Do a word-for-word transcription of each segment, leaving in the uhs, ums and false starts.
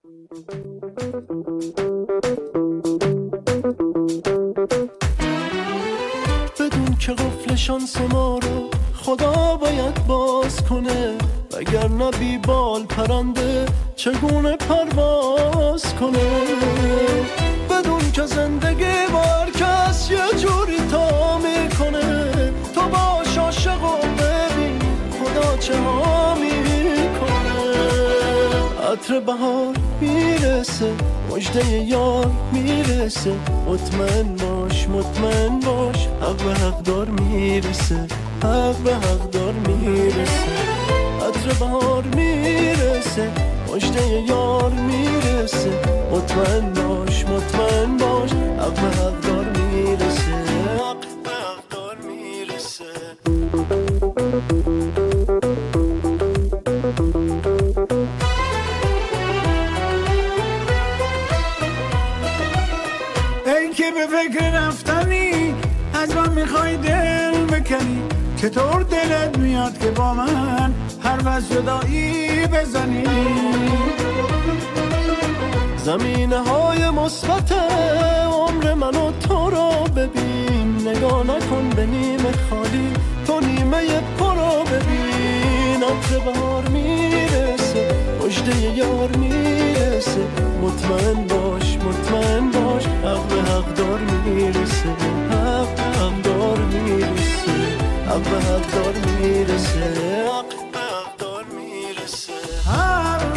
بدون که قفل شانس ما رو خدا باید باز کنه، اگر نبی بال پرنده چگونه پرواز کنه. بدون که زندگی بار کس یه جوری تا میکنه، تو باش عاشق و ببین خدا چه ها میکنه. عطر بهار میرسه، مژده یار میرسه، مطمئن باش مطمئن باش، حق به حق دار میرسه، حق به حق دار میرسه. عطر بهار میرسه، مژده یار میرسه، مطمئن باش مطمئن باش، حق به حق دار میرسه، حق به حق دار میرسه. ای که به فکر رفتنی از من میخوای دل بکنی، چطور دلت میاد که با من حرف جدایی بزنی؟ زمینه های مثبت عمر من و تو رو ببین، نگاه نکن به نیمه خالی، تو نیمه پر رو ببین. عطر بهار میرسه، مژده یار میرسه، مطمئن باش مطمئن باش، حق به حق دار میرسه، حق به حق دار میرسه، حق به حق دار میرسه، حق به حق دار میرسه، حق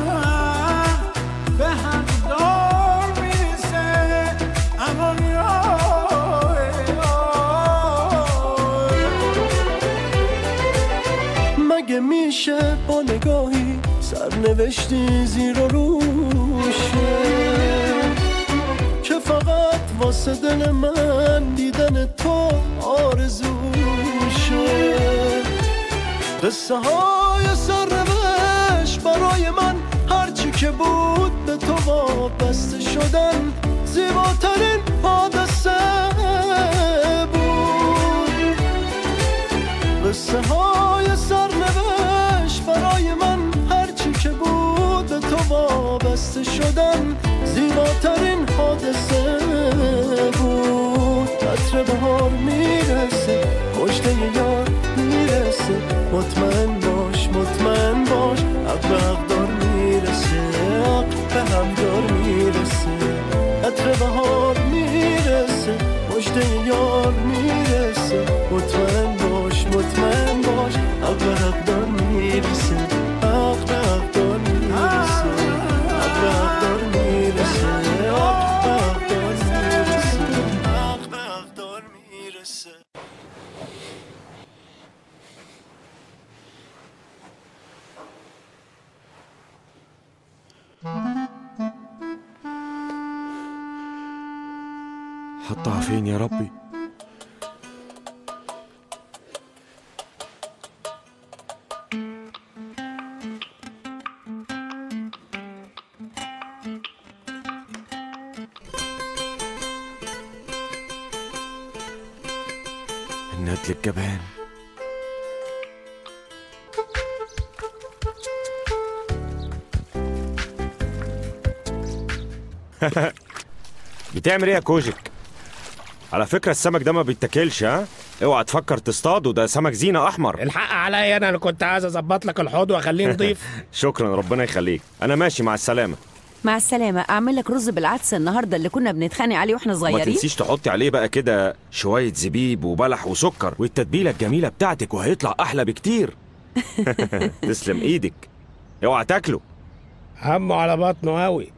به حق دار میرسه. اما مگه میشه با نگاهی سرنوشتی زیر و روشه، که فقط واسه دل من دیدن تو آرزوشه. قصه های سرنوشت برای من هرچی که بود به تو وابسته شدن زیباترین حادثه بود. قصه های سرنوشت برای من هرچی که بود به تو وابسته شدن زیباترین حادثه بود. عطر بهار میرسه، مژده یار میرسه، مطمئن باش مطمئن باش، حق به حق دار میرسه، حق به حق دار میرسه. عطر بهار میرسه، مژده یار میرسه، مطمئن باش مطمئن باش، حق به حق دار میرسه، حق به حق دار میرسه، حق به حق دار میرسه، حق به حق دار میرسه، حق به حق دار میرسه. حطها فين يا ربي؟ الندل الجبان. بتعمل ايه يا كوجك؟ على فكرة السمك ده ما بيتاكلش، ها؟ اوعى تفكر تصطاده، ده سمك زينة احمر. الحق عليا، انا انا كنت عايز اظبط لك الحوض واخليه نضيف. شكرا، ربنا يخليك. انا ماشي، مع السلامة. مع السلامة. اعمل لك رز بالعدس النهارده اللي كنا بنتخانق عليه واحنا صغيرين. ما تنسيش تحطي عليه بقى كده شوية زبيب وبلح وسكر والتتبيلة الجميلة بتاعتك، وهيطلع احلى بكتير. تسلم ايدك. اوعى تاكله. همه على بطنه قوي.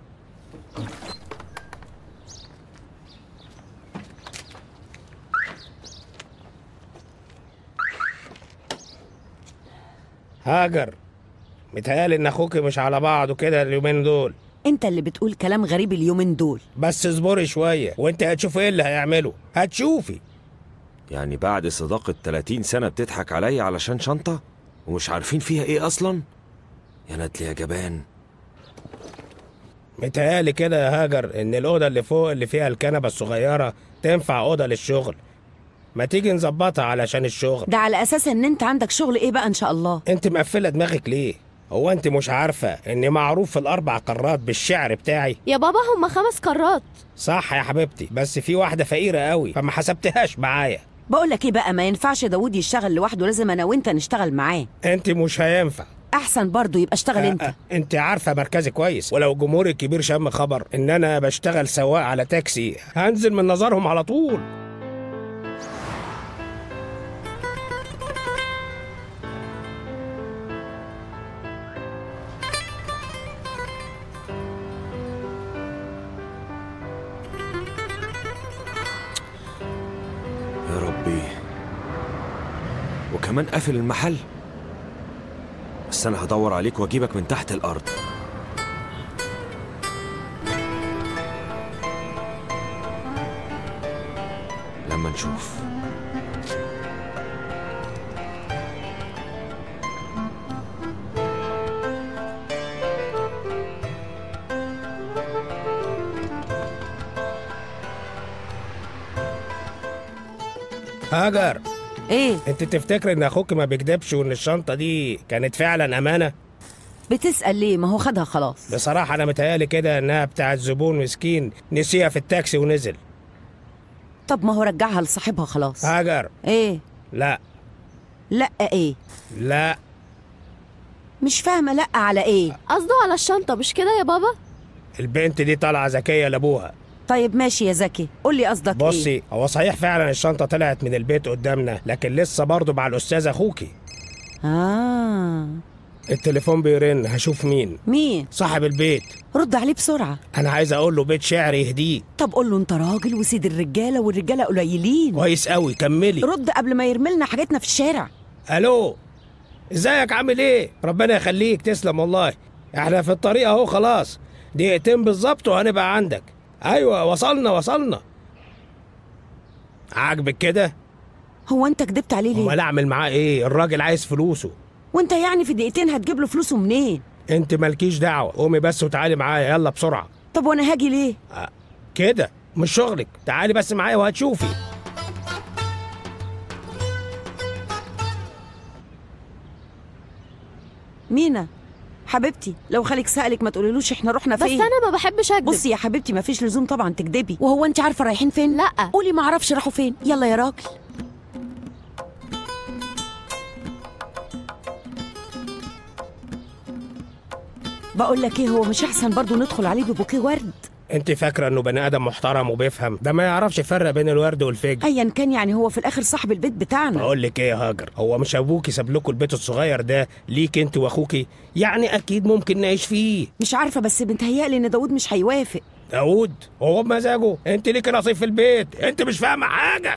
هاجر، متهيألي ان اخوكي مش على بعضه كده اليومين دول. انت اللي بتقول كلام غريب اليومين دول. بس اصبري شويه وانت هتشوفي ايه اللي هيعمله، هتشوفي. يعني بعد صداقة تلاتين سنة بتضحك عليا علشان شنطة ومش عارفين فيها ايه اصلا؟ يا ندل يا جبان. متهيألي كده يا هاجر ان الاوضه اللي فوق اللي فيها الكنبه الصغيره تنفع اوضه للشغل. ما تيجي نظبطها علشان الشغل. ده على اساس ان انت عندك شغل ايه بقى ان شاء الله؟ انت مقفله دماغك ليه؟ هو انت مش عارفه اني معروف في الاربع قارات بالشعر بتاعي؟ يا بابا هما خمس قارات. صح يا حبيبتي، بس في واحده فقيره قوي فما حسبتهاش معايا. بقول لك ايه بقى، ما ينفعش داوود يشتغل لوحده، لازم انا وانت نشتغل معاه. انت مش هينفع. احسن برضه يبقى اشتغل انت. أه انت عارفه مركزي كويس، ولو الجمهور الكبير شم خبر ان انا بشتغل سواق على تاكسي هنزل من نظرهم على طول. يا ربي، وكمان قافل المحل. بس انا هدور عليك واجيبك من تحت الارض. لما نشوف. هاجر، ايه انت تفتكر ان اخوك ما بيكدبش وان الشنطه دي كانت فعلا امانه؟ بتسأل ليه؟ ما هو خدها خلاص. بصراحه انا متهيألي كده انها بتاعت زبون مسكين نسيها في التاكسي ونزل. طب ما هو رجعها لصاحبها خلاص. هاجر، ايه؟ لا لا ايه؟ لا مش فاهمه. لا على ايه؟ قصده على الشنطة مش كده يا بابا؟ البنت دي طالعه ذكيه لابوها. طيب ماشي يا زكي، قول لي قصدك ايه. بصي، هو صحيح فعلا الشنطه طلعت من البيت قدامنا، لكن لسه برضه مع الاستاذ اخوكي. اه التليفون بيرن، هشوف مين. مين؟ صاحب البيت. رد عليه بسرعه. انا عايز اقول له بيت شعر يهديه. طب قول له انت راجل وسيد الرجاله والرجاله قليلين. كويس قوي، كملي. رد قبل ما يرملنا حاجتنا في الشارع. الو، ازيك عامل ايه؟ ربنا يخليك، تسلم والله. احنا في الطريق اهو خلاص، دقيقتين بالظبط وهنبقى عندك. ايوه وصلنا وصلنا. عاجبك كده؟ هو انت كدبت عليه ليه؟ امال اعمل معاه ايه؟ الراجل عايز فلوسه. وانت يعني في دقيقتين هتجيب له فلوسه منين؟ انت مالكيش دعوه، قومي بس وتعالي معايا يلا بسرعه. طب وانا هاجي ليه؟ أه كده مش شغلك، تعالي بس معايا وهتشوفي. مينا حبيبتي، لو خالك سألك ما تقوليلوش احنا رحنا بس فين. انا ما بحبش اكذب. بصي يا حبيبتي، ما فيش لزوم طبعا تكدبي. وهو انت عارفه رايحين فين؟ لا. قولي ما اعرفش راحوا فين. يلا يا راجل. بقول لك ايه، هو مش احسن برضو ندخل عليه ببوكيه ورد؟ انت فاكره انه بني ادم محترم وبيفهم؟ ده ما يعرفش يفرق بين الورد والفجل. ايا كان يعني هو في الاخر صاحب البيت بتاعنا. بقول لك ايه يا هاجر، هو مش ابوكي ساب لكم البيت الصغير ده ليك انت واخوكي؟ يعني اكيد ممكن نعيش فيه. مش عارفه، بس بنتهيألي ان داوود مش هيوافق. داوود هو بمزاجه، انت ليكي نصيب في البيت، انت مش فاهمه حاجه.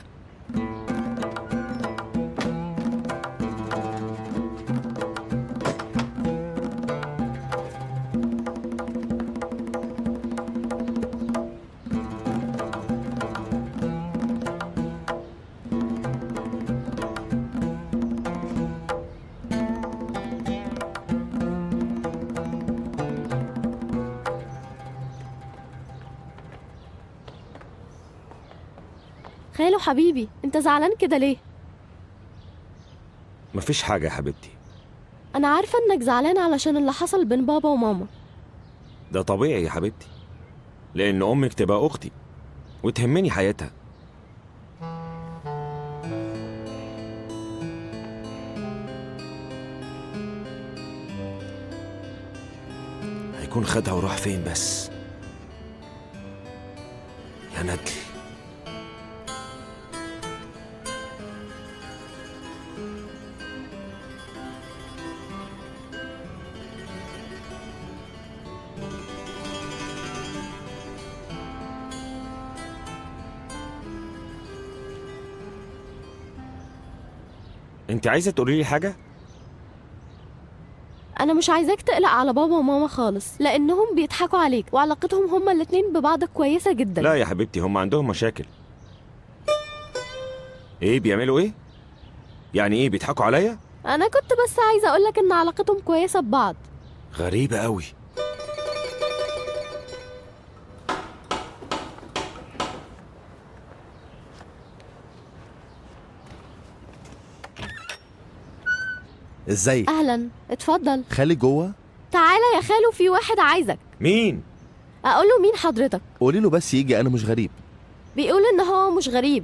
خالو حبيبي، انت زعلان كده ليه؟ مفيش حاجة يا حبيبتي. انا عارفة انك زعلان علشان اللي حصل بين بابا وماما. ده طبيعي يا حبيبتي، لأن أمك تبقى أختي وتهمني حياتها. هيكون خدها وراح فين بس؟ يا ندل. انت عايزة تقولي لي حاجة؟ انا مش عايزاك تقلق على بابا وماما خالص، لانهم بيضحكوا عليك وعلاقتهم هما الاتنين ببعض كويسة جدا. لا يا حبيبتي، هم عندهم مشاكل. ايه بيعملوا ايه؟ يعني ايه بيضحكوا عليا؟ انا كنت بس عايزة اقولك ان علاقتهم كويسة ببعض. غريبة قوي. ازيك؟ اهلا، اتفضل. خالي جوه؟ تعالى يا خالو، في واحد عايزك. مين؟ اقول له مين حضرتك؟ قولي له بس يجي، انا مش غريب. بيقول ان هو مش غريب.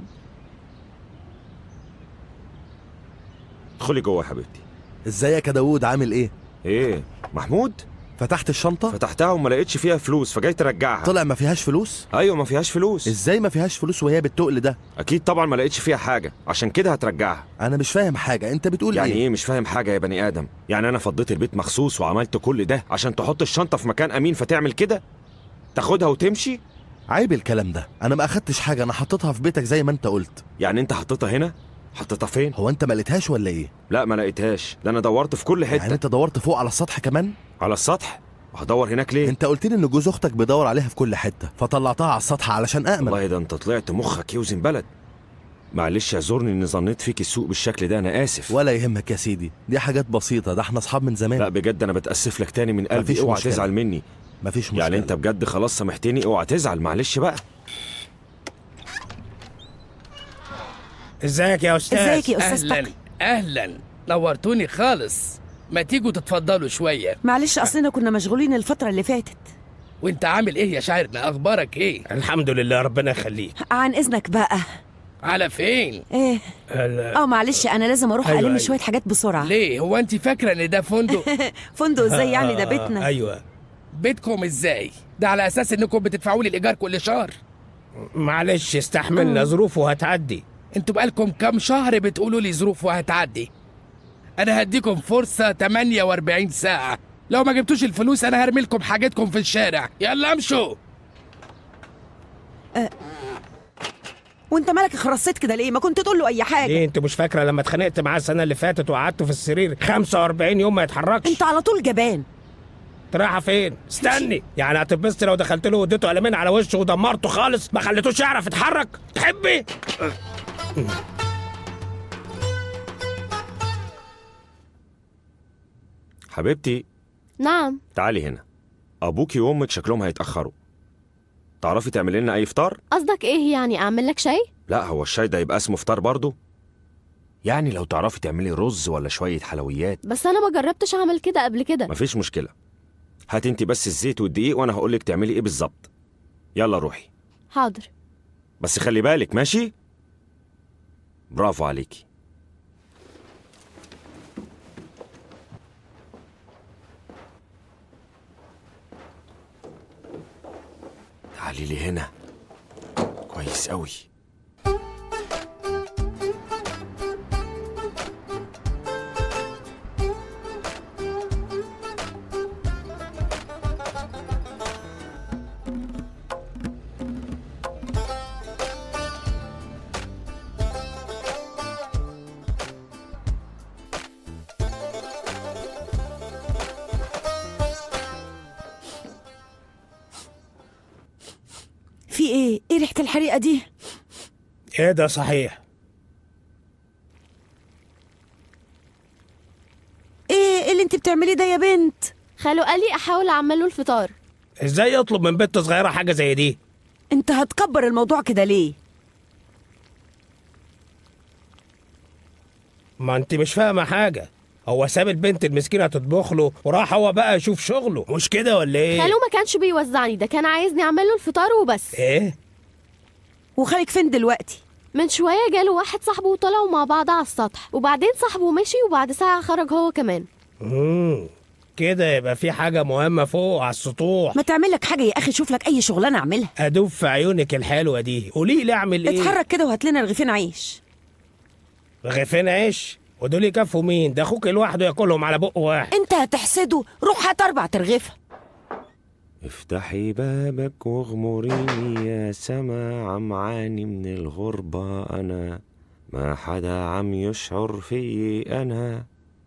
ادخلي جوه يا حبيبتي. ازيك يا داوود، عامل ايه؟ ايه محمود؟ فتحت الشنطه؟ فتحتها وما لقيتش فيها فلوس فجاي ترجعها. طلع ما فيهاش فلوس؟ ايوه ما فيهاش فلوس. ازاي ما فيهاش فلوس وهي بالتقل ده؟ اكيد طبعا ما لقيتش فيها حاجه، عشان كده هترجعها. انا مش فاهم حاجه، انت بتقول يعني ايه؟ ايه مش فاهم حاجه يا بني ادم؟ يعني انا فضيت البيت مخصوص وعملت كل ده عشان تحط الشنطه في مكان امين فتعمل كده؟ تاخدها وتمشي؟ عيب الكلام ده، انا ما اخدتش حاجه، انا حطيتها في بيتك زي ما انت قلت. يعني انت حطيتها هنا؟ حطيتها فين؟ هو انت ما لقيتهاش ولا ايه؟ لا ما لقيتهاش، ده انا دورت في كل حته. يعني انت دورت فوق على السطح كمان؟ على السطح؟ وهدور هناك ليه؟ انت قلت لي ان جوز اختك بيدور عليها في كل حته، فطلعتها على السطح علشان امن. والله ده انت طلعت مخك يوزن بلد. معلش اعذرني اني ظنيت فيك السوق بالشكل ده، انا اسف. ولا يهمك يا سيدي، دي حاجات بسيطه، ده احنا اصحاب من زمان. لا بجد انا بتاسف لك تاني من قلبي، اوعى تزعل مني. مفيش مشكله. يعني انت بجد خلاص سامحتني، اوعى تزعل، معلش بقى. ازيك يا استاذ؟ ازيك يا استاذ اهلا تقي؟ اهلا، نورتوني خالص. ما تيجوا تتفضلوا شويه. معلش اصلنا كنا مشغولين الفتره اللي فاتت. وانت عامل ايه يا شاعرنا؟ اخبارك ايه؟ الحمد لله، ربنا يخليك. عن اذنك بقى. على فين؟ ايه؟ اه معلش انا لازم اروح أيوة الم أيوة. شويه حاجات بسرعه. ليه؟ هو انت فاكره ان ده فندق؟ فندق ازاي يعني؟ ده آه، بيتنا. ايوه. بيتكم ازاي؟ ده على اساس انكم بتدفعوا لي الايجار كل شهر. معلش استحملنا، ظروفه هتعدي. انتوا بقالكم كام شهر بتقولوا لي ظروف وهتعدي. انا هديكم فرصه تمانية واربعين ساعه، لو ما جبتوش الفلوس انا هرمي لكم حاجتكم في الشارع. يلا امشوا. أه. وانت مالك خرصت كده ليه؟ ما كنت تقول له اي حاجه. ليه انت مش فاكره لما اتخانقت معاه السنه اللي فاتت وقعدته في السرير خمسة واربعين يوم ما يتحركش؟ انت على طول جبان. رايحه فين؟ استني، يعني هتتبسطي لو دخلت له واديته قلمين على وشه ودمرته خالص ما خليتوش يعرف يتحرك؟ تحبي؟ حبيبتي نعم. تعالي هنا، ابوكي وامك شكلهم هيتاخروا. تعرفي تعملي لنا اي فطار؟ قصدك ايه يعني؟ اعمل لك شاي؟ لا هو الشاي ده يبقى اسمه فطار برضه؟ يعني لو تعرفي تعملي رز ولا شويه حلويات. بس انا ما جربتش اعمل كده قبل كده. مفيش مشكله، هات انت بس الزيت والدقيق وانا هقولك تعملي ايه بالظبط. يلا روحي. حاضر. بس خلي بالك ماشي؟ برافو عليكي. تعالي لي هنا. كويس قوي. في ايه؟ ايه ريحه الحريقه دي؟ ايه ده صحيح؟ ايه اللي انت بتعمليه ده يا بنت؟ خالو قال لي احاول اعمل له الفطار. ازاي يطلب من بنت صغيره حاجه زي دي؟ انت هتكبر الموضوع كده ليه؟ ما انت مش فاهمه حاجه، هو ساب البنت المسكينه تطبخ له وراح هو بقى يشوف شغله، مش كده ولا ايه؟ خالو ما كانش بيوزعني، ده كان عايزني اعمل له الفطار وبس. ايه؟ وخالك فين دلوقتي؟ من شويه جاله واحد صاحبه وطلعوا مع بعض على السطح، وبعدين صاحبه مشي وبعد ساعه خرج هو كمان. امم كده يبقى في حاجه مهمه فوق على السطوح. ما تعمل لك حاجه يا اخي، شوف لك اي شغلانه اعملها. ادوب في عيونك الحلوه دي، قولي لي اعمل ايه؟ اتحرك كده وهات لنا رغيفين عيش. رغيفين عيش؟ ودول يكفوا مين؟ ده اخوك لوحده ياكلهم على بق واحد. انت هتحسده، روح هات اربع ترغيفه. افتحي بابك واغمريني يا سما، عمعاني من الغربة أنا، ما حدا عم يشعر في أنا،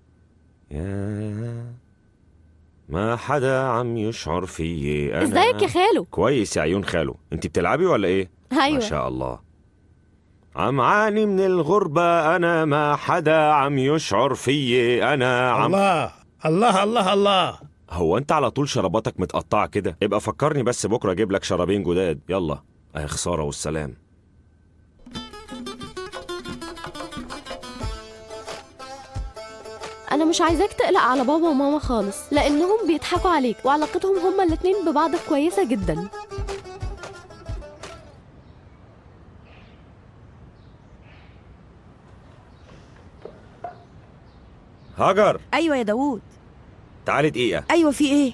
يا ما حدا عم يشعر في أنا. ازيك يا خالو؟ كويس يا عيون خالو، انت بتلعبي ولا ايه؟ ايوه ما شاء الله. عمعاني من الغربة أنا، ما حدا عم يشعر في أنا عم... الله الله الله الله. هو انت على طول شراباتك متقطعه كده؟ ابقى فكرني بس بكره اجيب لك شرابين جداد. يلا اهي خساره والسلام. انا مش عايزاك تقلق على بابا وماما خالص، لانهم بيضحكوا عليك وعلاقتهم هما الاتنين ببعض كويسة جدا. هاجر. ايوه يا داوود. تعالي دقيقة. ايوه في ايه؟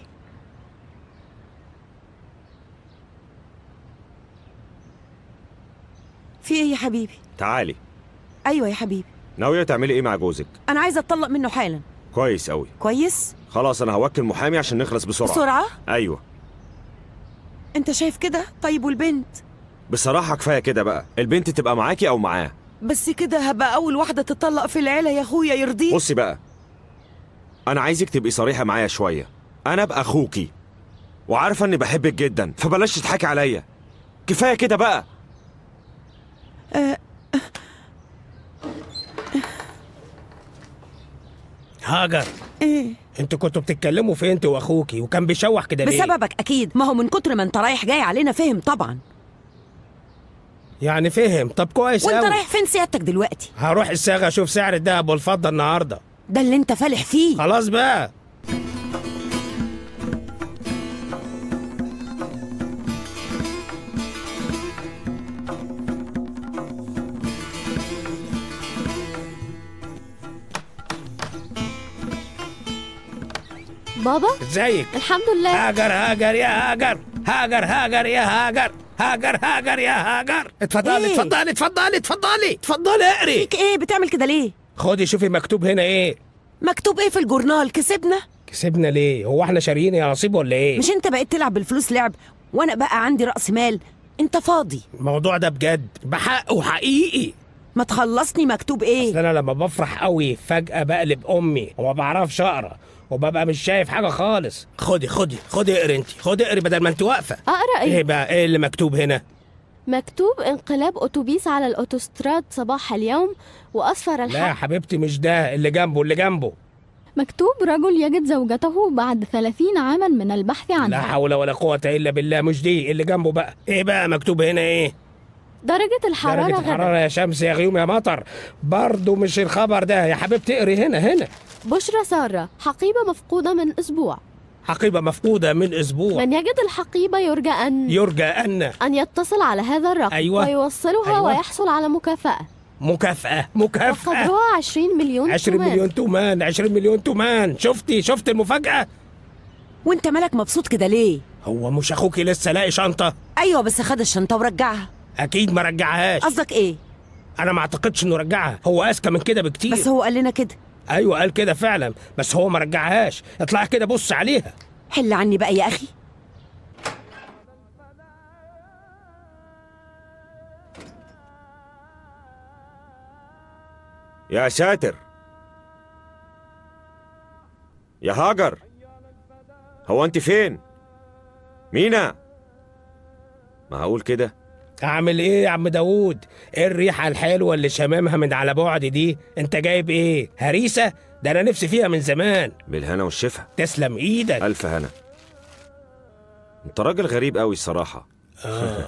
في ايه يا حبيبي؟ تعالي. ايوه يا حبيبي. ناوية تعملي ايه مع جوزك؟ انا عايزه اتطلق منه حالا. كويس قوي. كويس؟ خلاص انا هوكل محامي عشان نخلص بسرعة. بسرعة؟ ايوه. انت شايف كده؟ طيب والبنت؟ بصراحة كفاية كده بقى، البنت تبقى معاكي او معاه. بس كده هبقى اول واحدة تطلق في العيلة يا اخويا، يرضيك؟ بصي بقى، انا عايزك تبقي صريحة معايا شوية. انا ابقى اخوكي وعارفة اني بحبك جدا، فبلاش تضحكي عليا. كفاية كده بقى. أه هاجر، ايه؟ انتوا كنتوا بتتكلموا في انت واخوكي وكان بيشوح كده ليه؟ بسببك اكيد، ما هو من كتر ما انت رايح جاي علينا فهم طبعا. يعني فهم. طب كويس وانت قوي. رايح فين سيادتك دلوقتي؟ هروح الصاغة اشوف سعر الذهب والفضة النهارده. ده اللي انت فالح فيه. خلاص بقى. بابا ازيك؟ الحمد لله. هاجر هاجر يا هاجر، هاجر هاجر يا هاجر، هاجر هاجر يا هاجر. اتفضلي إيه؟ اتفضلي اتفضلي اتفضلي اتفضلي اقري. فيك ايه؟ بتعمل كده ليه؟ خدي شوفي مكتوب هنا ايه. مكتوب ايه في الجورنال؟ كسبنا؟ كسبنا ليه؟ هو احنا شاريين يا نصيب ولا ايه؟ مش انت بقيت تلعب بالفلوس لعب وانا بقى عندي رأس مال؟ انت فاضي؟ الموضوع ده بجد بحق وحقيقي. ما تخلصني، مكتوب ايه؟ اصل انا لما بفرح قوي فجأة بقلب امي وما بعرفش اقرا وببقى مش شايف حاجة خالص. خدي خدي خدي اقري انت، خدي اقري بدل ما انت واقفة. اقرا ايه؟ ايه بقى ايه اللي مكتوب هنا؟ مكتوب انقلاب اتوبيس على الاوتوستراد صباح اليوم واسفر لا يا الحق. حبيبتي مش ده، اللي جنبه اللي جنبه. مكتوب رجل يجد زوجته بعد ثلاثين عاما من البحث عنها. لا حول ولا قوة الا بالله. مش دي اللي جنبه بقى. ايه بقى مكتوب هنا ايه؟ درجة الحرارة درجة غدا. الحرارة يا شمس يا غيوم يا مطر. برضو مش الخبر ده يا حبيبتي، اقري هنا هنا. بشرى سارة، حقيبة مفقودة من أسبوع. حقيبة مفقودة من أسبوع. من يجد الحقيبة يرجى أن يرجى أن أن يتصل على هذا الرقم. أيوة. ويوصلها أيوة. ويحصل على مكافأة. مكافأة مكافأة وقدرها عشرين مليون عشرين تومان. مليون تومان عشرين مليون تومان. شفتي شفت المفاجأة؟ وانت مالك مبسوط كده ليه؟ هو مش أخوكي لسه لاقي شنطة؟ ايوه بس خد الشنطة ورجعها. أكيد ما رجعهاش. قصدك ايه؟ أنا ما أعتقدش إنه رجعها، هو أذكى من كده بكتير. بس هو قال لنا كده. أيوة قال كده فعلا، بس هو ما رجعهاش. اطلع كده بص عليها. حل عني بقى يا أخي. يا ساتر يا هاجر، هو انت فين؟ مينا، معقول كده؟ أعمل إيه يا عم داوود؟ إيه الريحة الحلوة اللي شمامها من على بعد دي؟ أنت جايب إيه؟ هريسة؟ ده أنا نفسي فيها من زمان. بالهنا والشفا. تسلم إيدك. ألف هنا. أنت راجل غريب قوي الصراحة. آه.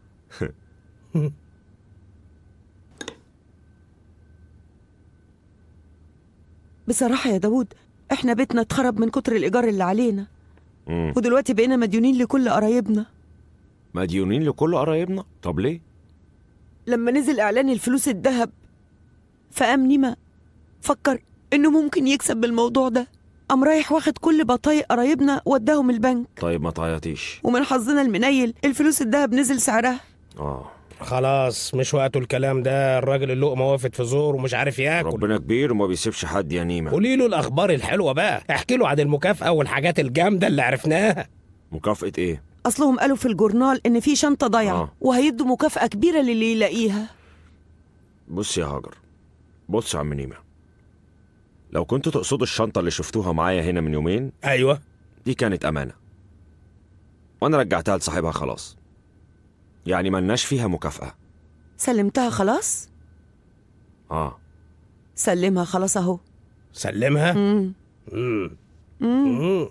بصراحة يا داوود، احنا بيتنا اتخرب من كتر الإيجار اللي علينا. مم. ودلوقتي بقينا مديونين لكل قرايبنا. مديونين لكل قرايبنا؟ طب ليه؟ لما نزل إعلان الفلوس الذهب فقام نيمة فكر إنه ممكن يكسب بالموضوع ده، قام رايح واخد كل بطايق قرايبنا وداهم البنك. طيب ما تعيطيش. ومن حظنا المنيل الفلوس الذهب نزل سعرها. اه خلاص مش وقته الكلام ده. الراجل اللقمة وقفت في زور ومش عارف ياكل. ربنا كبير وما بيسيبش حد يا نيمة. قولي له الأخبار الحلوة بقى، احكي له عن المكافأة والحاجات الجامدة اللي عرفناها. مكافأة إيه؟ أصلهم قالوا في الجورنال إن في شنطة ضايعة آه. وهيدوا مكافأة كبيرة للي يلاقيها. بص يا هاجر، بص يا عم نيمة، لو كنتوا تقصدوا الشنطة اللي شفتوها معايا هنا من يومين، أيوة دي كانت أمانة وأنا رجعتها لصاحبها خلاص، يعني ملناش فيها مكافأة. سلمتها خلاص؟ آه سلمها خلاص أهو. سلمها؟ مم. مم. مم. مم.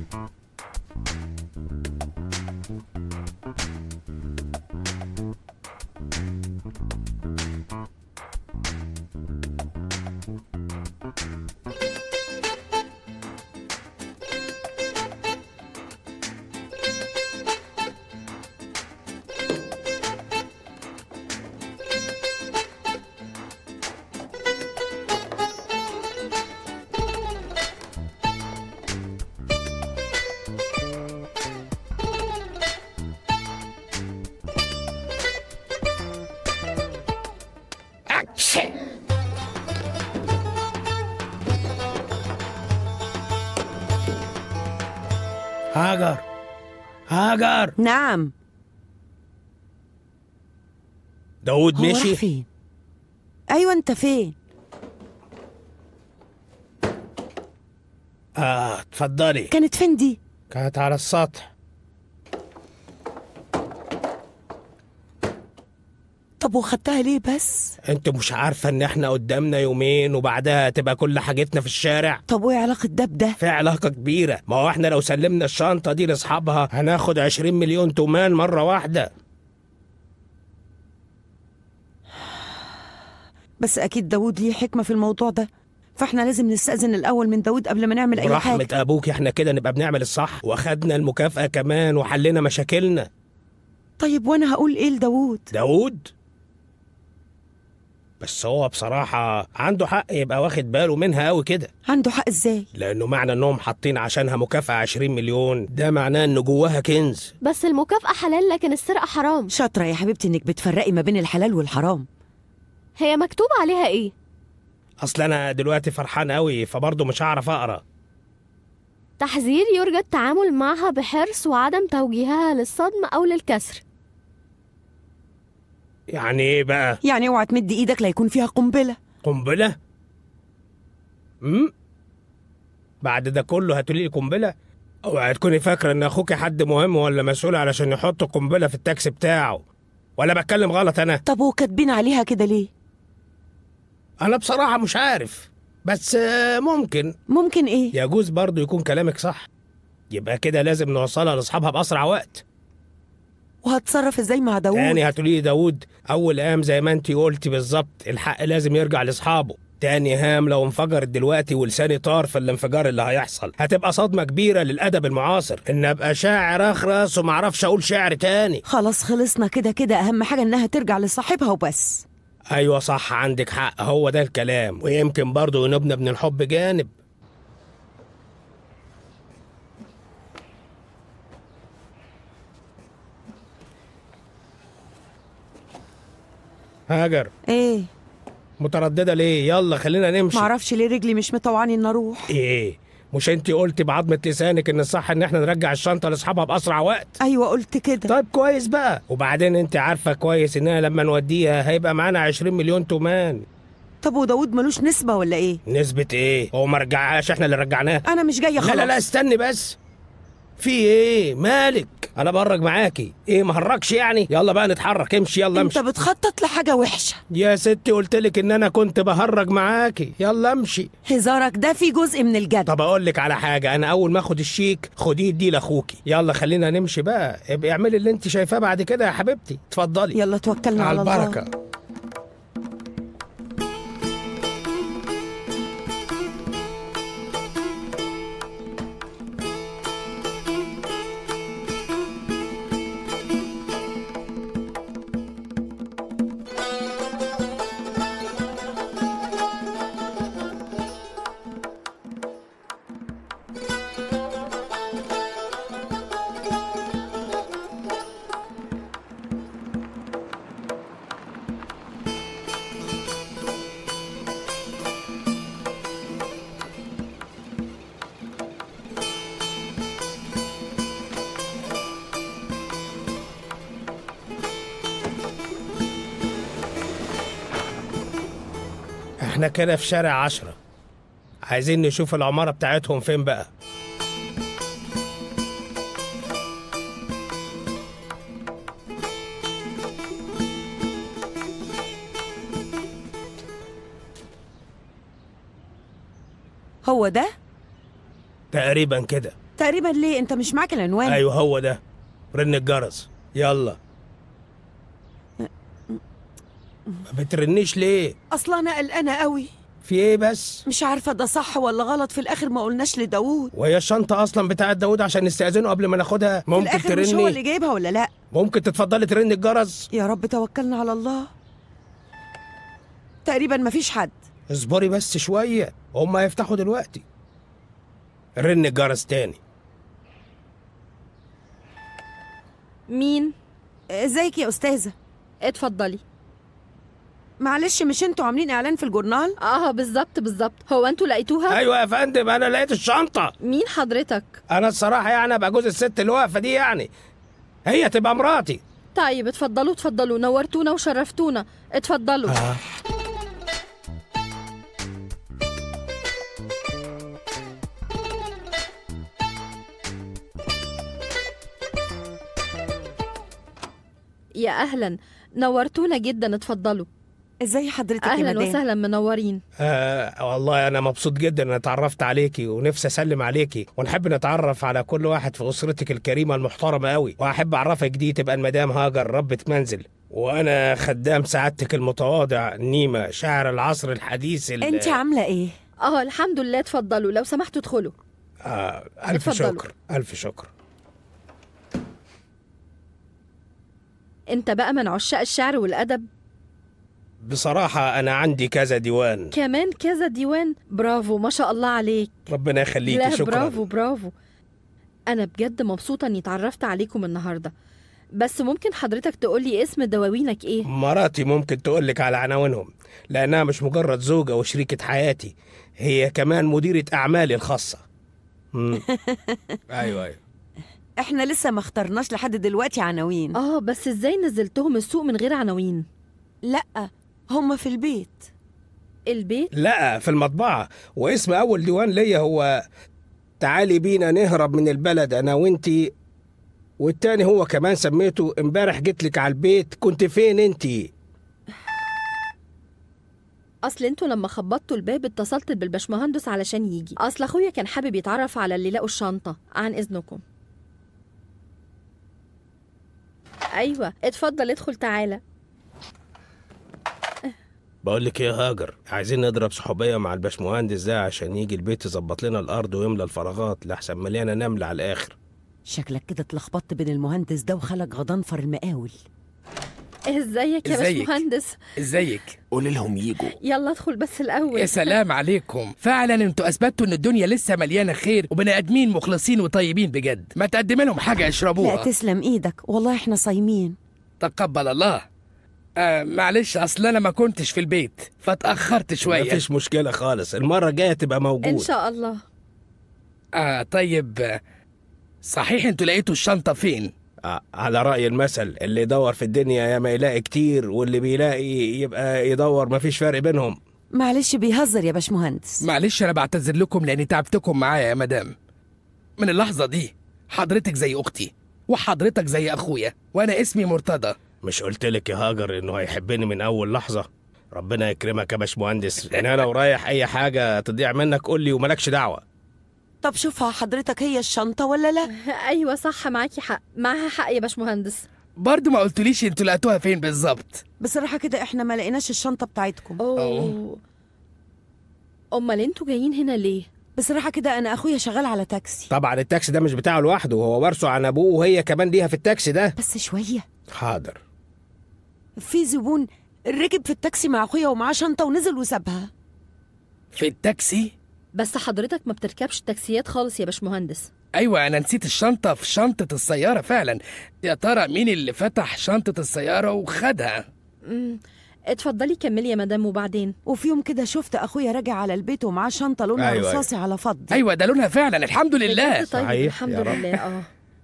هاجر هاجر نعم. داود هو راح مشي؟ فين؟ ايوه انت فين؟ اه اتفضلي. كانت فين دي؟ كانت على السطح. طب وخدتها ليه بس؟ انت مش عارفة ان احنا قدامنا يومين وبعدها تبقى كل حاجتنا في الشارع؟ طب وايه علاقة ده بده؟ في علاقة كبيرة، ما هو احنا لو سلمنا الشنطة دي لاصحابها هناخد عشرين مليون تومان مرة واحدة. بس اكيد داود ليه حكمة في الموضوع ده، فاحنا لازم نستأذن الاول من داود قبل ما نعمل اي حاجة. برحمة ابوك احنا كده نبقى بنعمل الصح، واخدنا المكافأة كمان وحلنا مشاكلنا. طيب وانا هقول ايه لداود؟ داود؟ بس هو بصراحة عنده حق يبقى واخد باله منها قوي كده. عنده حق ازاي؟ لأنه معنى إنهم حاطين عشانها مكافأة عشرين مليون، ده معناه إن جواها كنز. بس المكافأة حلال لكن السرقة حرام. شاطرة يا حبيبتي إنك بتفرقي ما بين الحلال والحرام. هي مكتوب عليها إيه؟ أصل أنا دلوقتي فرحان قوي فبرضه مش هعرف أقرأ. تحذير: يرجى التعامل معها بحرص وعدم توجيهها للصدم أو للكسر. يعني إيه بقى؟ يعني اوعى تمد إيدك لا يكون فيها قنبلة. قنبلة؟ امم بعد ده كله هتقولي لي قنبلة؟ اوعى تكوني فاكرة إن أخوكي حد مهم ولا مسؤول علشان يحط قنبلة في التاكسي بتاعه، ولا بتكلم غلط أنا؟ طب وكاتبين عليها كده ليه؟ أنا بصراحة مش عارف، بس ممكن. ممكن إيه؟ يجوز برضه يكون كلامك صح، يبقى كده لازم نوصلها لأصحابها بأسرع وقت. وهتصرف ازاي مع داوود؟ تاني هتقولي لي داوود اول قام زي ما انتي قلتي بالظبط، الحق لازم يرجع لاصحابه. تاني هام لو انفجرت دلوقتي ولساني طار في الانفجار اللي هيحصل هتبقى صدمة كبيرة للأدب المعاصر، إن أبقى شاعر أخرس ومعرفش أقول شعر تاني. خلاص خلصنا كده كده، أهم حاجة إنها ترجع لصاحبها وبس. أيوة صح عندك حق، هو ده الكلام، ويمكن برضه ينوبنا من الحب جانب. هاجر ايه مترددة ليه؟ يلا خلينا نمشي. معرفش ليه رجلي مش مطوعني ان اروح. ايه مش انتي قلتي بعضمة لسانك ان الصح ان احنا نرجع الشنطة لاصحابها باسرع وقت؟ ايوه قلت كده. طيب كويس بقى، وبعدين انت عارفة كويس اننا لما نوديها هيبقى معانا عشرين مليون تومان. طب وداود ملوش نسبة ولا ايه؟ نسبة ايه؟ هو ما رجعهاش، احنا اللي رجعناها. انا مش جاية خلاص. لا لا لا استني بس، في ايه مالك؟ انا بهرج معاكي ايه؟ مهرجش يعني؟ يلا بقى نتحرك، امشي يلا امشي. انت بتخطط لحاجة وحشة يا ستي قلتلك ان انا كنت بهرج معاكي، يلا امشي. هزارك ده في جزء من الجد. طب اقول لك على حاجة، انا اول ما اخد الشيك خديه دي لاخوكي. يلا خلينا نمشي بقى، ابقي اعملي اللي انت شايفاه بعد كده يا حبيبتي، اتفضلي. يلا توكلنا على الله. على البركة. احنا كده في شارع عشرة، عايزين نشوف العمارة بتاعتهم فين بقى. هو ده؟ تقريبا كده. تقريبا ليه؟ انت مش معاك العنوان؟ ايوه هو ده، رن الجرس يلا. ما بترنيش ليه؟ اصلا انا قلقانه قوي. في ايه بس؟ مش عارفه ده صح ولا غلط، في الاخر ما قلناش لداوود. وهي الشنطه اصلا بتاعت داوود عشان نستأذنه قبل ما ناخدها؟ ممكن في الآخر مش هو اللي ترني؟ جايبها ولا لا؟ ممكن تتفضلي ترن الجرس؟ يا رب توكلنا على الله. تقريبا مفيش حد. اصبري بس شويه، هم هيفتحوا دلوقتي. رن الجرس تاني. مين؟ ازيك يا استاذه؟ اتفضلي. معلش، مش انتوا عاملين اعلان في الجورنال؟ اه بالظبط بالظبط. هو انتوا لقيتوها؟ ايوه يا فندم، انا لقيت الشنطه. مين حضرتك؟ انا الصراحه يعني ابقى جوز الست اللي واقفه دي، يعني هي تبقى مراتي. طيب اتفضلوا اتفضلوا، نورتونا وشرفتونا، اتفضلوا. آه. يا اهلا، نورتونا جدا، اتفضلوا. ازاي حضرتك يا اهلا مدام؟ وسهلا، منورين. آه والله انا مبسوط جدا ان اتعرفت عليكي، ونفسي اسلم عليكي، ونحب نتعرف على كل واحد في اسرتك الكريمه المحترمه قوي، واحب اعرفك دي تبقى المدام هاجر ربة منزل، وانا خدام سعادتك المتواضع نيمه شاعر العصر الحديث. انت عامله ايه؟ اه الحمد لله، اتفضلوا لو سمحتوا ادخلوا. آه الف اتفضلوا. شكر الف شكر. انت بقى من عشاق الشعر والادب؟ بصراحه انا عندي كذا ديوان. كمان كذا ديوان؟ برافو ما شاء الله عليك. ربنا يخليكي. لا شكرا. برافو برافو. انا بجد مبسوطه اني اتعرفت عليكم النهارده، بس ممكن حضرتك تقولي اسم دواوينك ايه؟ مراتي ممكن تقولك على عناوينهم، لانها مش مجرد زوجه وشريكه حياتي، هي كمان مديره اعمالي الخاصه. مم. ايوه ايوه. احنا لسه ما اخترناش لحد دلوقتي عناوين. اه بس ازاي نزلتهم السوق من غير عناوين؟ لا هما في البيت. البيت؟ لا في المطبعه، واسم اول ديوان ليا هو تعالي بينا نهرب من البلد انا وانتي، والتاني هو كمان سميته امبارح جيتلك على البيت كنت فين انتي. اصل انتوا لما خبطتوا الباب اتصلت بالبشمهندس علشان يجي، اصل اخويا كان حابب يتعرف على اللي لقوا الشنطه. عن اذنكم. ايوه اتفضل ادخل تعالى. بقول لك ايه يا هاجر، عايزين نضرب صحوبيه مع الباشمهندس ده عشان يجي البيت يظبط لنا الارض ويملى الفراغات لحسن مليانه نمل على الاخر. شكلك كده اتلخبطت بين المهندس ده وخلق غضنفر المقاول. ازيك يا ازيك؟ باشمهندس؟ ازيك؟ قولي لهم يجوا. يلا ادخل بس الاول. يا سلام عليكم، فعلا انتوا اثبتوا ان الدنيا لسه مليانه خير وبني ادمين مخلصين وطيبين بجد. ما تقدم لهم حاجه يشربوها. لا تسلم ايدك، والله احنا صايمين. تقبل الله. آه معلش اصل انا ما كنتش في البيت فاتاخرت شويه. مفيش مشكله خالص، المره الجايه تبقى موجود ان شاء الله. اه طيب آه، صحيح انتوا لقيتوا الشنطه فين؟ آه على راي المثل، اللي يدور في الدنيا يا ما يلاقي كتير، واللي بيلاقي يبقى يدور، مفيش فرق بينهم. معلش بيهزر يا باشمهندس. معلش انا بعتذر لكم لاني تعبتكم معايا يا مدام. من اللحظه دي حضرتك زي اختي وحضرتك زي اخويا، وانا اسمي مرتضى. مش قلتلك يا هاجر انه هيحبني من اول لحظه؟ ربنا يكرمك يا باشمهندس، انا لو رايح اي حاجه تضيع منك قول لي وملكش دعوه. طب شوفها حضرتك، هي الشنطه ولا لا؟ ايوه صح، معاكي حق، معاها حق يا باشمهندس. برضه ما قلتليش انتوا لقيتوها فين بالظبط؟ بصراحه كده احنا ما لقيناش الشنطه بتاعتكم. اوه امال انتوا جايين هنا ليه؟ بصراحه كده انا اخويا شغال على تاكسي. طبعا التاكسي ده مش بتاعه لوحده، هو ورثه عن ابوه وهي كمان ليها في التاكسي ده. بس شويه. حاضر. في زبون ركب في التاكسي مع اخويا ومعاه شنطه ونزل وسابها. في التاكسي؟ بس حضرتك ما بتركبش تاكسيات خالص يا باشمهندس. ايوه انا نسيت الشنطه في شنطه السياره فعلا. يا ترى مين اللي فتح شنطه السياره وخدها؟ امم اتفضلي كملي يا مدام. وبعدين وفي يوم كده شفت اخويا راجع على البيت ومعاه شنطه لونها أيوة رصاصي أيوة. على فضي. ايوه ده لونها فعلا الحمد لله. طيب صحيح الحمد يا رب. لله. اه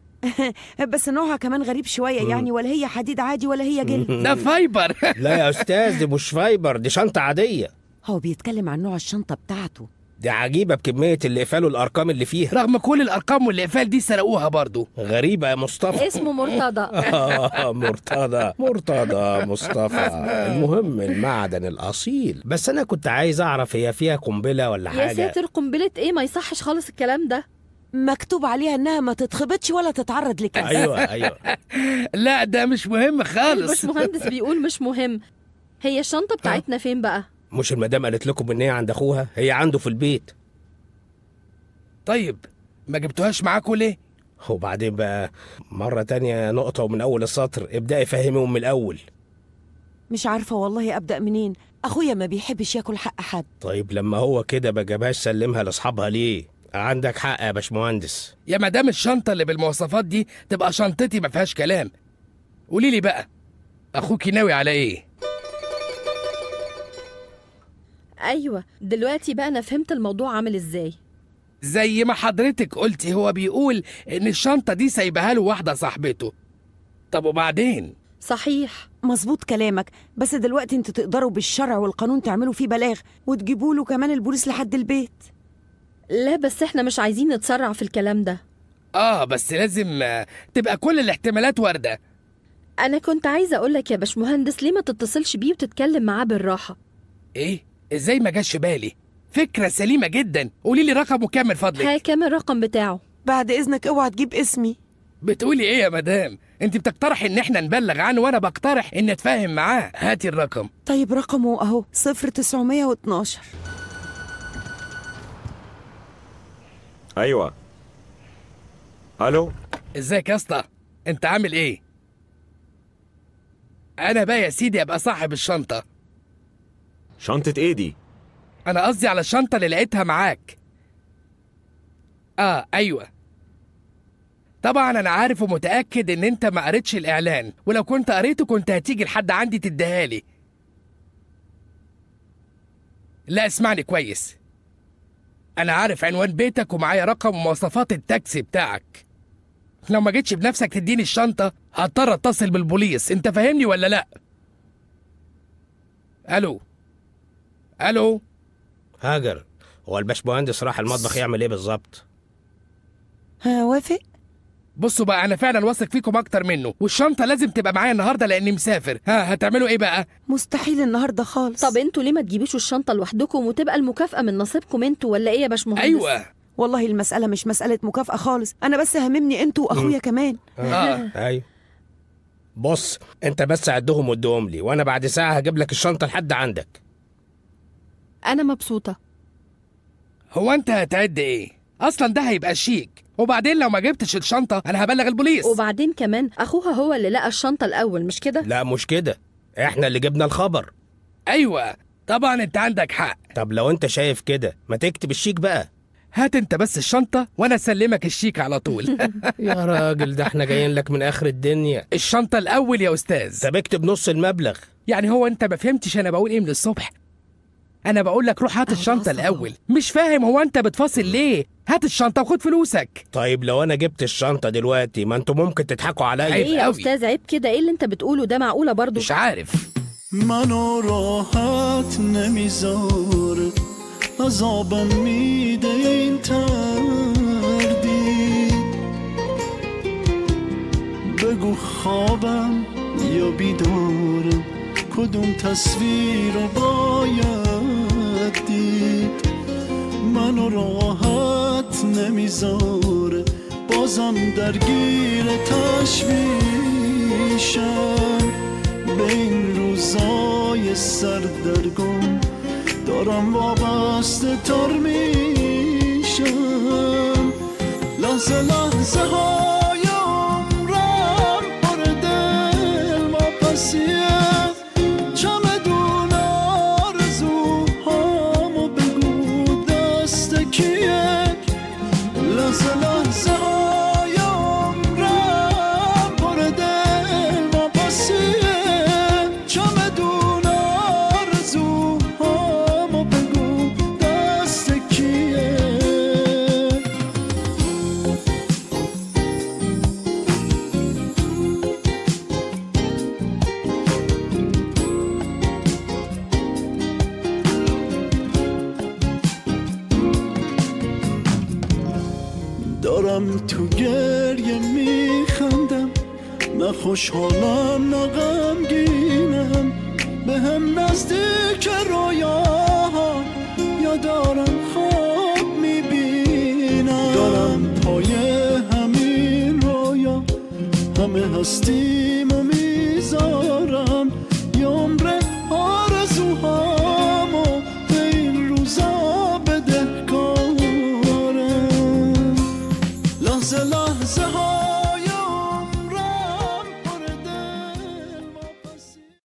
بس نوعها كمان غريب شويه يعني، ولا هي حديد عادي ولا هي جلد. ده فايبر. لا يا استاذ، دي مش فايبر، دي شنطه عاديه. هو بيتكلم عن نوع الشنطه بتاعته. دي عجيبه بكميه الاقفال والارقام اللي فيها. رغم كل الارقام والاقفال دي سرقوها برضو. غريبه يا مصطفى. اسمه مرتضى. آه مرتضى مرتضى مصطفى. المهم المعدن الاصيل. بس انا كنت عايز اعرف هي فيها قنبله ولا حاجه؟ يا ساتر، قنبله ايه؟ ما يصحش خالص الكلام ده. مكتوب عليها انها ما تتخبطش ولا تتعرض لكذا. ايوه ايوه. لا ده مش مهم خالص. الباشمهندس بيقول مش مهم. هي الشنطة بتاعتنا فين بقى؟ مش المدام قالت لكم ان هي عند اخوها؟ هي عنده في البيت. طيب ما جبتوهاش معاكوا ليه؟ وبعدين بقى مرة تانية نقطة ومن أول السطر، ابدأي فهميهم من الأول. مش عارفة والله أبدأ منين، أخويا ما بيحبش ياكل حق حد. طيب لما هو كده ما جابهاش سلمها لأصحابها ليه؟ عندك حق يا باشمهندس. يا مدام الشنطة اللي بالمواصفات دي تبقى شنطتي ما فيهاش كلام. قولي لي بقى أخوكي ناوي على إيه؟ أيوة دلوقتي بقى أنا فهمت الموضوع عامل إزاي. زي ما حضرتك قلتي هو بيقول إن الشنطة دي سايبها له واحدة صاحبته. طب وبعدين؟ صحيح مظبوط كلامك، بس دلوقتي انتوا تقدروا بالشرع والقانون تعملوا فيه بلاغ وتجيبوا له كمان البوليس لحد البيت. لا بس احنا مش عايزين نتسرع في الكلام ده. آه بس لازم آه، تبقى كل الاحتمالات واردة. أنا كنت عايزة أقولك يا باشمهندس ليه ما تتصلش بيه وتتكلم معاه بالراحة. إيه؟ إزاي ما جاش بالي؟ فكرة سليمة جدا. قولي لي رقمه كام من فضلك؟ ها كام الرقم بتاعه؟ بعد إذنك اوعى تجيب اسمي. بتقولي إيه يا مدام؟ أنت بتقترح إن إحنا نبلغ عنه وأنا بقترح إن أتفاهم معاه. هاتي الرقم. طيب رقمه أهو صفر تسعمية واتناشر. ايوه. الو. ازيك يا اسطى؟ انت عامل ايه؟ انا بقى يا سيدي ابقى صاحب الشنطه. شنطة ايه دي؟ انا قصدي على الشنطه اللي لقيتها معاك. اه ايوه طبعا انا عارف ومتاكد ان انت ما قريتش الاعلان، ولو كنت قريته كنت هتيجي لحد عندي تديها لي. لا اسمعني كويس، انا عارف عنوان بيتك ومعايا رقم ومواصفات التاكسي بتاعك. لو ما جيتش بنفسك تديني الشنطه هضطر اتصل بالبوليس. انت فاهمني ولا لا؟ الو الو هاجر، هو الباشمهندس راح المطبخ يعمل ايه بالظبط؟ ها وافق؟ بصوا بقى انا فعلا واثق فيكم اكتر منه، والشنطه لازم تبقى معايا النهارده لاني مسافر. ها هتعملوا ايه بقى؟ مستحيل النهارده خالص. طب انتوا ليه ما تجيبوش الشنطه لوحدكم وتبقى المكافاه من نصيبكم انتوا ولا ايه يا باشمهندس؟ ايوه والله المساله مش مساله مكافاه خالص، انا بس هممني انتوا واخويا كمان. اه ايوه بص انت بس عدهم وادهم لي، وانا بعد ساعه هجيب لك الشنطه لحد عندك. انا مبسوطه. هو انت هتعد ايه؟ اصلا ده هيبقى شيك، وبعدين لو ما جبتش الشنطه انا هبلغ البوليس. وبعدين كمان اخوها هو اللي لقى الشنطه الاول مش كده؟ لا مش كده، احنا اللي جبنا الخبر. ايوه طبعا انت عندك حق. طب لو انت شايف كده ما تكتب الشيك بقى. هات انت بس الشنطه وانا اسلمك الشيك على طول. يا راجل ده احنا جايين لك من اخر الدنيا. الشنطه الاول يا استاذ. طب اكتب نص المبلغ. يعني هو انت ما فهمتش انا بقول ايه من الصبح؟ انا بقول لك روح هات الشنطه الاول. مش فاهم هو انت بتفاصل ليه؟ هات الشنطه وخد فلوسك. طيب لو انا جبت الشنطه دلوقتي ما انتوا ممكن تضحكوا عليا. ايه يا استاذ عيب كده، ايه اللي انت بتقوله ده؟ معقوله برضو؟ مش عارف. منو راحت نمیذاره عذابم میده این تردید بگو خوابم یا بیدارم کدوم تصویر رو باید دید منو راحت نمیذاره بازم درگیر تشویشم به این روزای سردرگم دارم وابسته تر میشم لحظه لحظه های عمرم پر دل واپسیه چمدون آرزوهامو بگو دست کیه لحظه لحظه های عمرم پر دل واپسیه چمدون آرزوهامو بگو دست کیه دارم تو گریه میخندم نه خوشحالم نه غمگینم به هم نزدیک رویاها یا دارم خواب میبینم دارم پا همه هستی